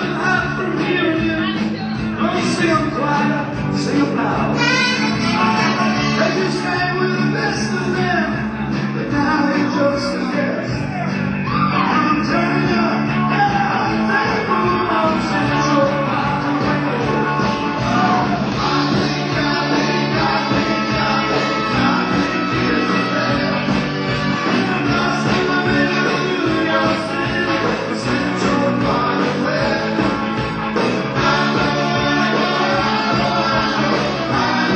Sing them loud. They just came with the best of them, but now they're just a guest. I'm turning up, I'm thankful I'm Central here's the bell. I'm lost in the middle of New York City, Central Parkway. I know,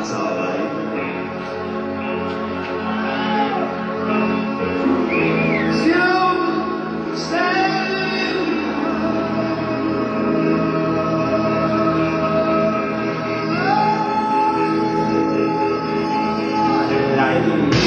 That's all right. You stand naive.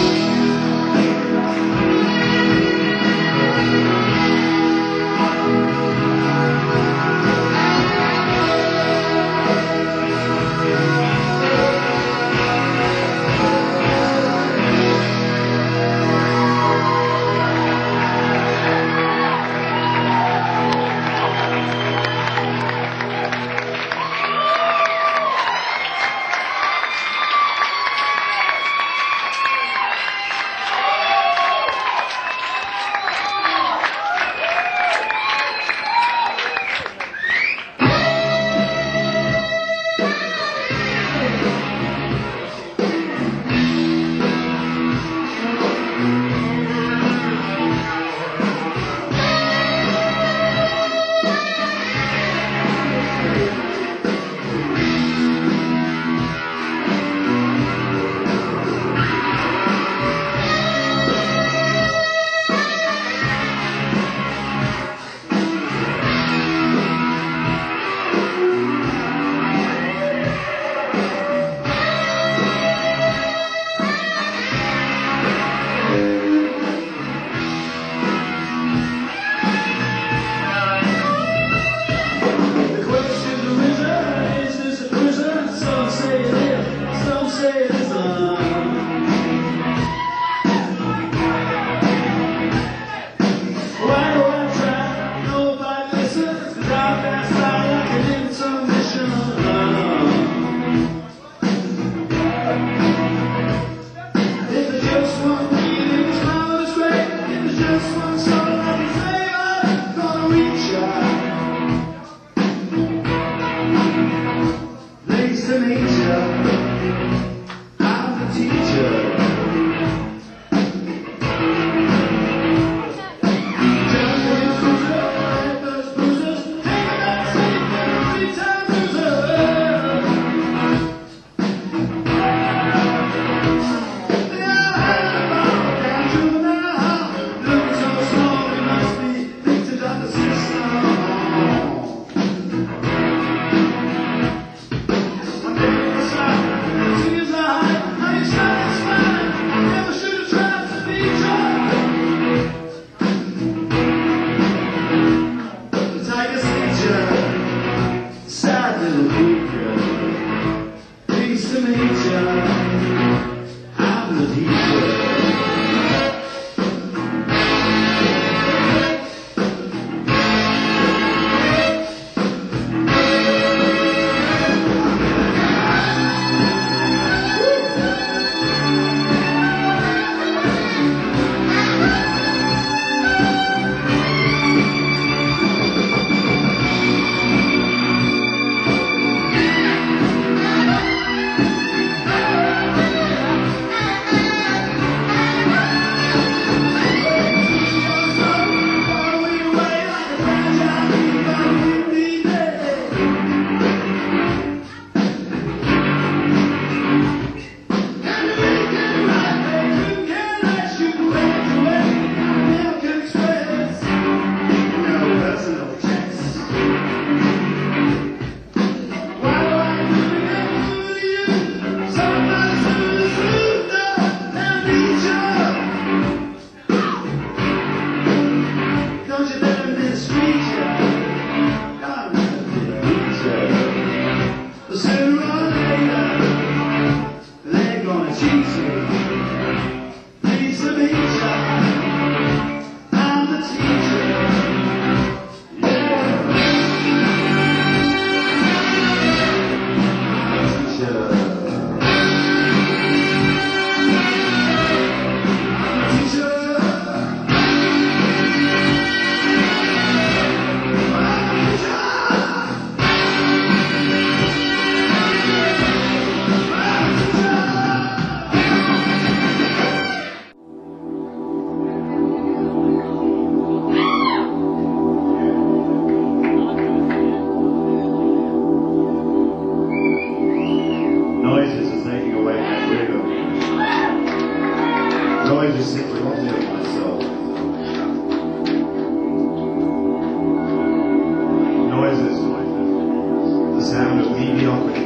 mediocrity.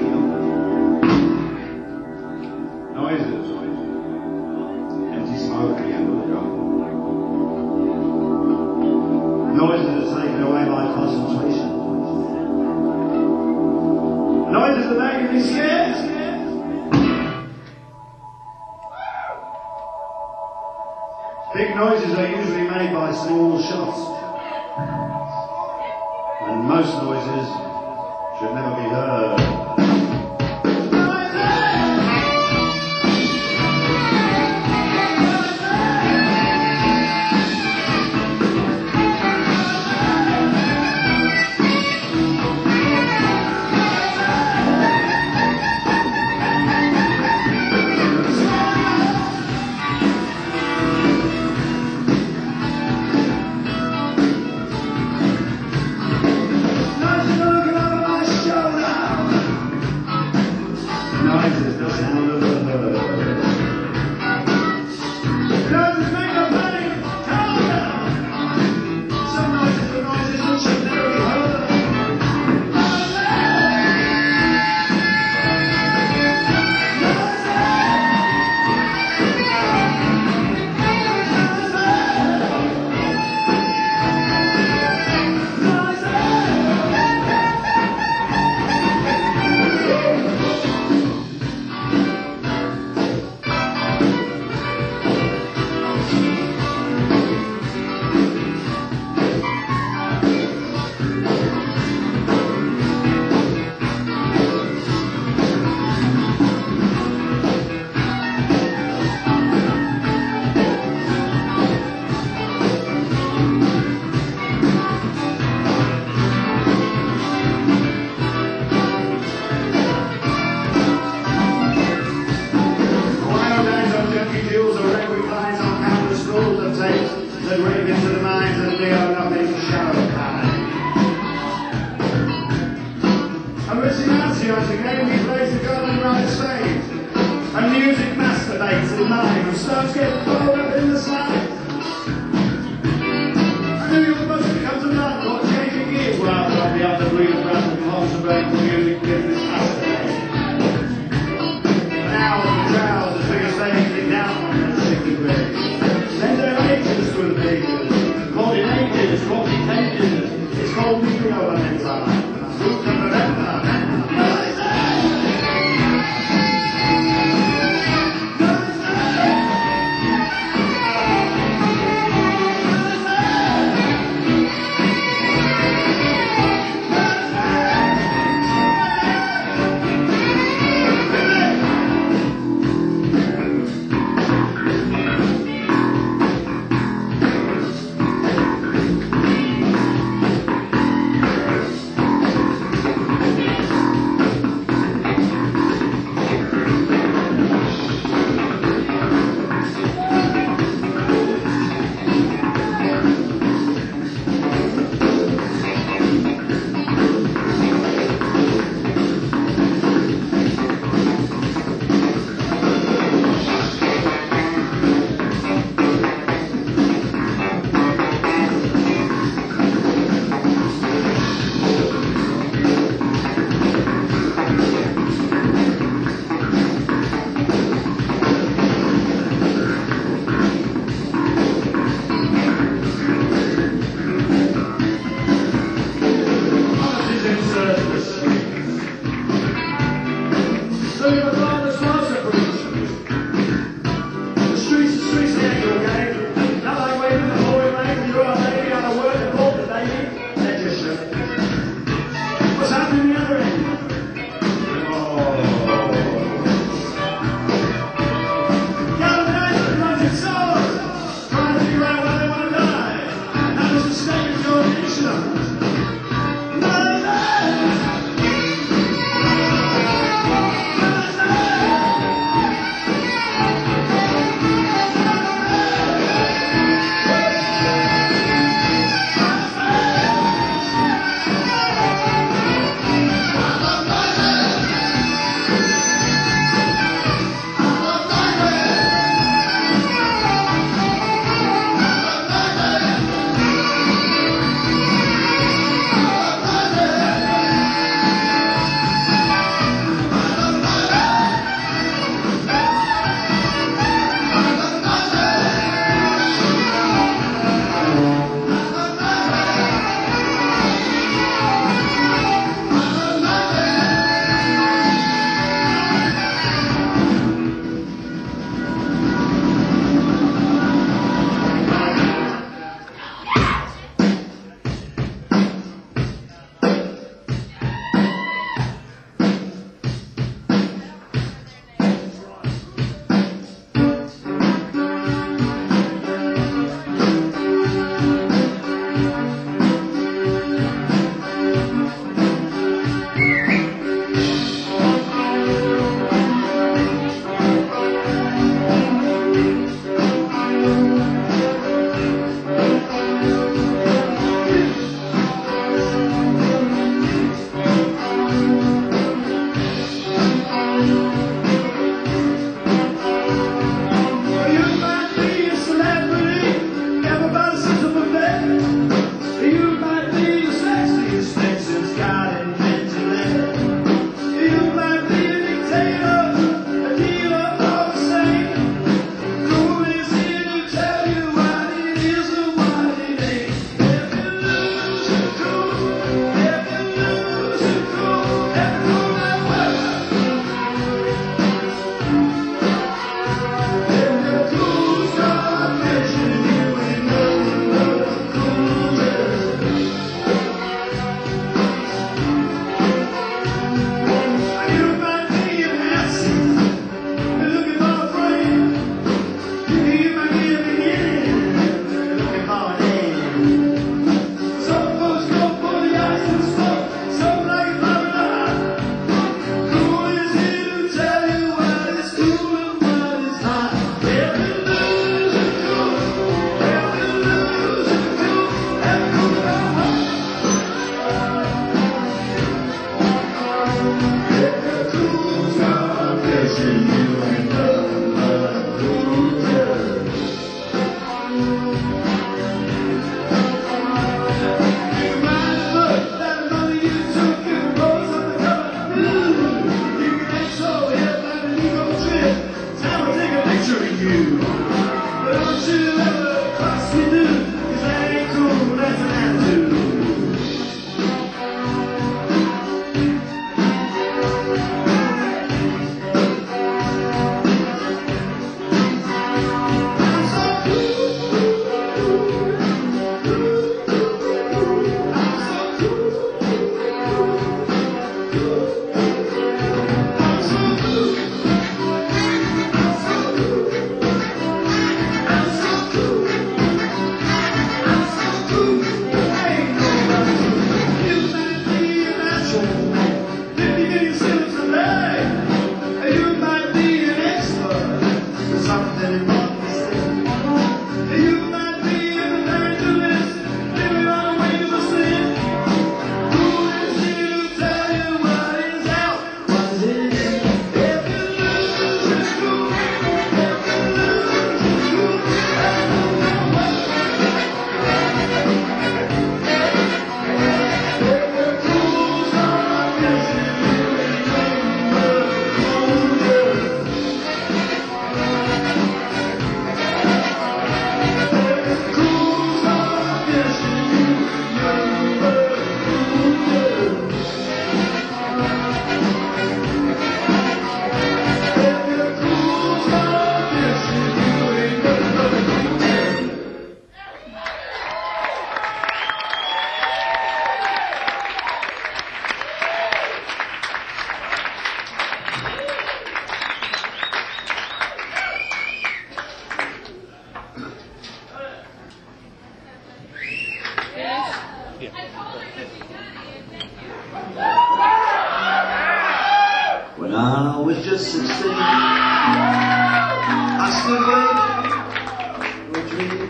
Noises, empty smoke at the end of the gun. Noises that are taken away by concentration. Noises that make me scared. Big noises are usually made by small shots. And most noises should never be heard. Noises, the sound of the herd. Noises make the money calm down. Some noises are noises that should never be heard. That rave into the minds of the nothing shallow kind. And Ricinacios again he plays the golden right stage. And music masturbates in mine, and stones get pulled up in the side. I knew you were supposed to come to night, not changing gears while I'd be able to breathe breath and concentrate the music business masturbate. Now the crowd, the biggest stage, sit down on that 60 grade. Then there are agents to the papers, coordinators, complicated. It's called micro-mental. When I was just 16, I stood waiting for a dream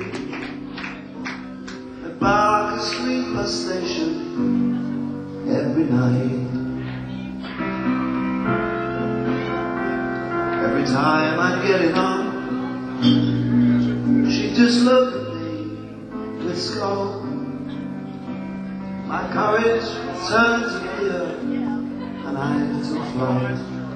at Berkeley bus station every night. Every time I'd get it on, she'd just look at me with scorn. My courage turned to fear, and I took flight.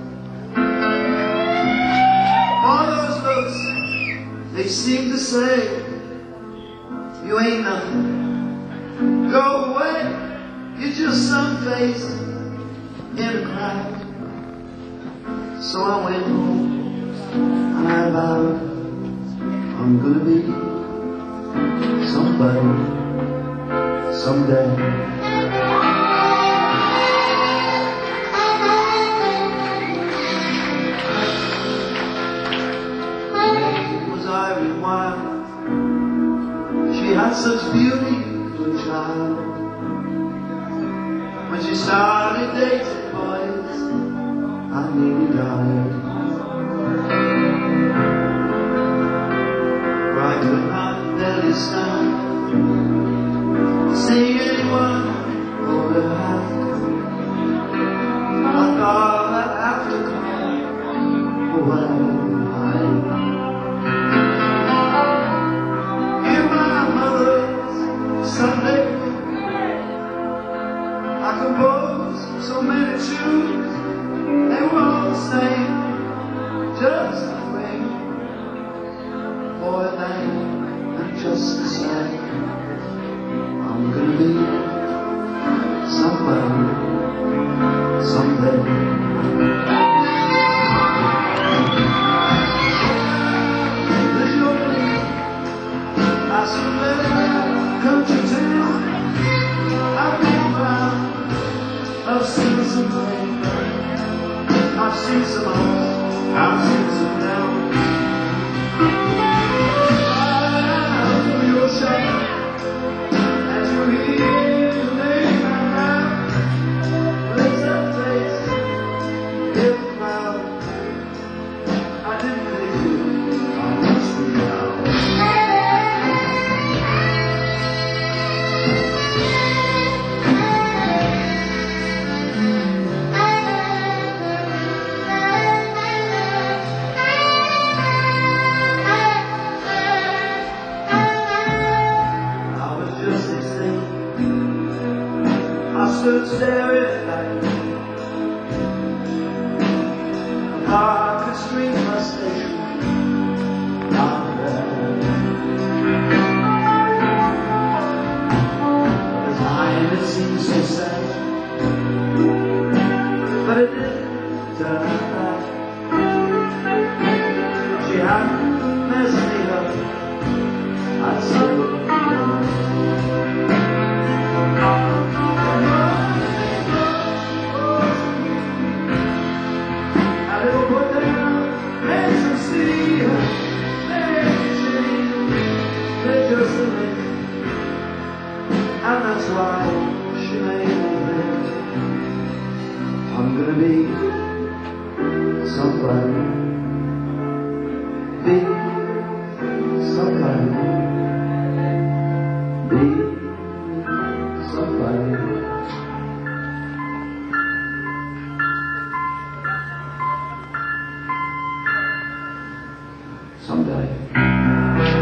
All those looks, they seem to say, you ain't nothing, go away, you're just some face in a crowd. So I went home and I vowed I'm gonna be somebody someday. Irene Wild, she had such beauty for a child. When she started dating boys, I nearly died. For I could not barely stand, see anyone hold her hand. I thought I'd have to come away. Sunday, I composed so many tunes, they were all the same, just the same. Boy, they are just the same. I'm gonna be somebody someday. I surrender, come to town. I've been around, I've seen some rain, I've seen some ups, I've seen some downs. I'll do your shot, and you're here to lay my down. There's that place in the crowd. I didn't think I must be out. time. She hadn't messed me up, I'd still be gone. A little put down, and some see her, they're just a mess, and that's why she made me think I'm gonna be somebody, be somebody, be somebody. Someday.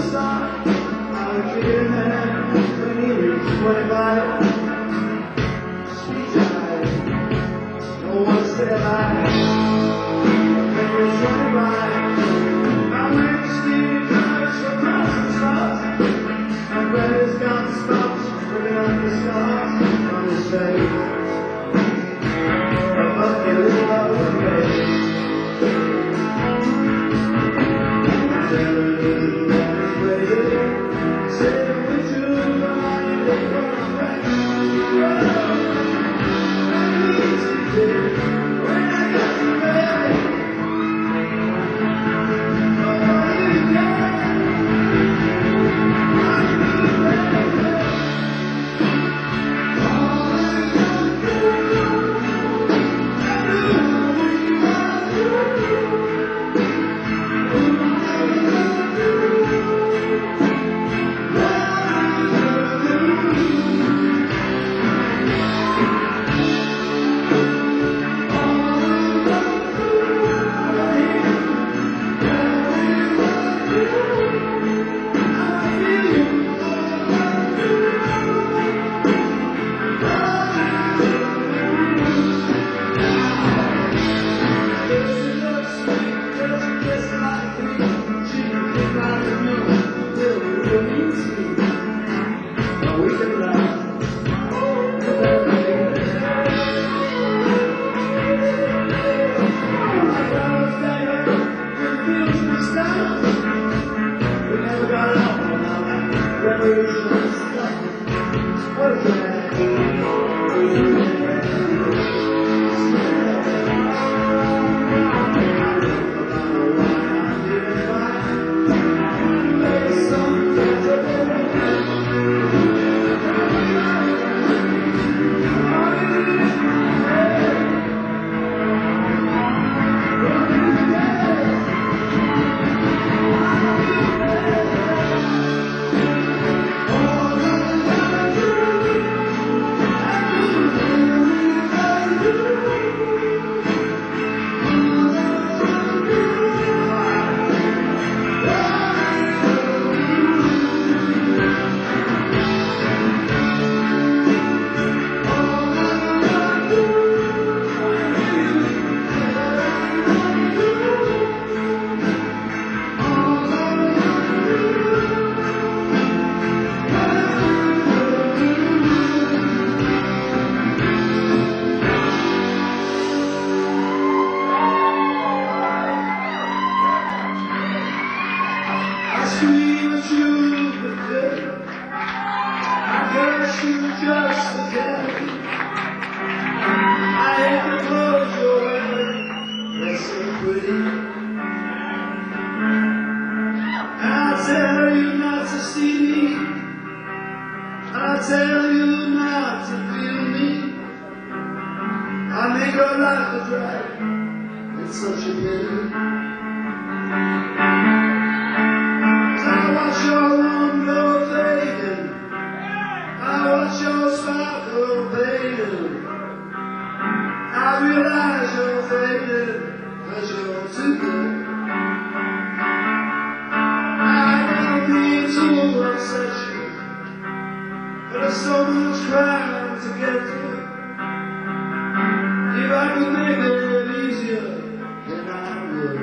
start. I was kicking him when he reached 25. Sweet child, no one stay alive. When you're 25, I went to see church for Christmas stars. My brother's got spots, looking at the stars on his face. A bucket of love away. I tell you not to feel me. I make your life a drag. It's such a pity. I watch your warm glow fading. I watch your sparkle fading. I realize you're fading 'cause you're too good. I don't mean to upset you, but there's so much ground to get through. If I could make it easier, then I would.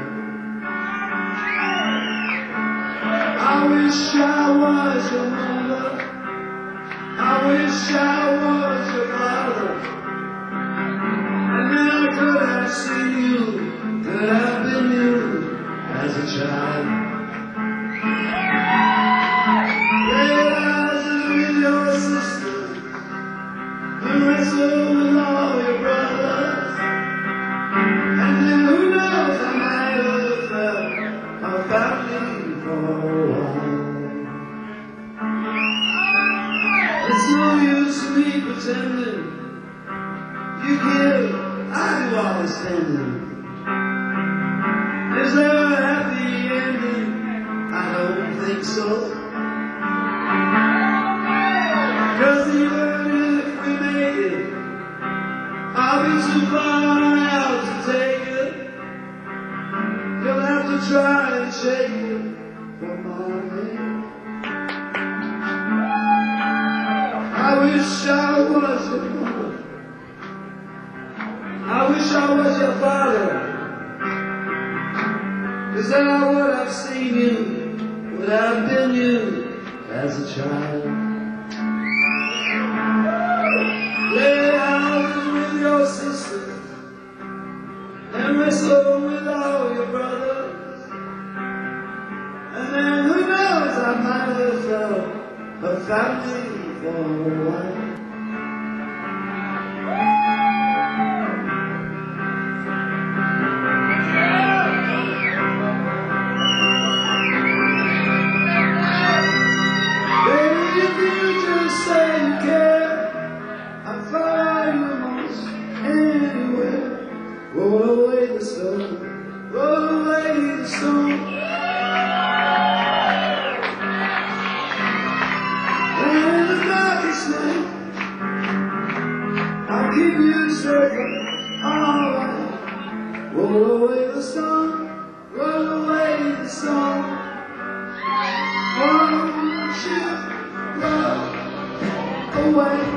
I wish I was your mother. I wish I was your father. And then I could have seen you, could have been you as a child. Your sisters, the wrestle with all your brothers, and then who knows, I might have felt a family for a while. It's no use me pretending. You give, I do all the standing. Is there a happy ending? I don't think so. 'Cause even if we make it, I'll be too far out to take it. You'll have to try and shake it from my head. wish I was your mother. I wish I was your father. 'Cause then I would have seen you, would have been you as a child. Play houses with your sisters and wrestle with all your brothers. And then who knows, I might have felt a family for a while. Roll away the stone, roll away the stone. And in the darkest night, I'll keep you safe, alright. Roll away the stone, roll away the stone. Won't you roll away?